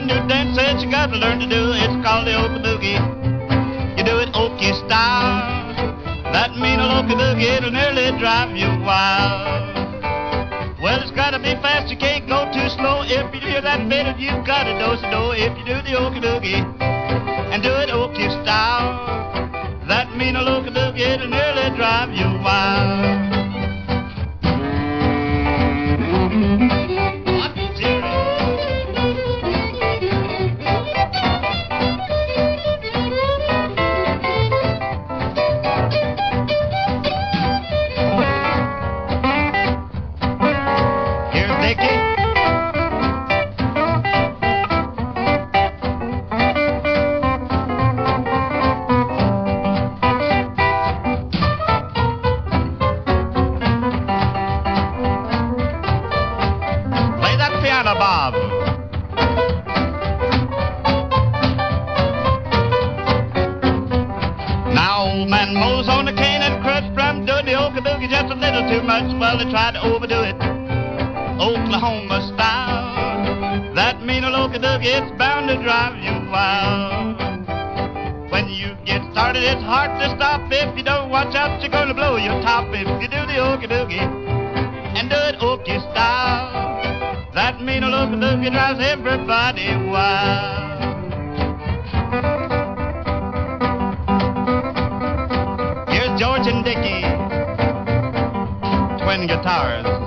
new dance that you gotta learn to do. It's called the okey boogie. You do it okie style. That mean a okey boogie, it'll nearly drive you wild. Well, it's gotta be fast, you can't go too slow. If you do that better, you've got a dose-a-do. If you do the okey boogie and do it okie style, that mean a okey boogie, it'll nearly drive you wild. Bob. Now old man Mo's on the cane and crutch drum, doing the okey boogie just a little too much. Well, they tried to overdo it, Oklahoma style. That mean a okey boogie, it's bound to drive you wild. When you get started, it's hard to stop. If you don't watch out, you're gonna blow your top. If you do the okey boogie and do it okie style, that mean a okey boogie drives everybody wild. Here's George and Dickie, twin guitars.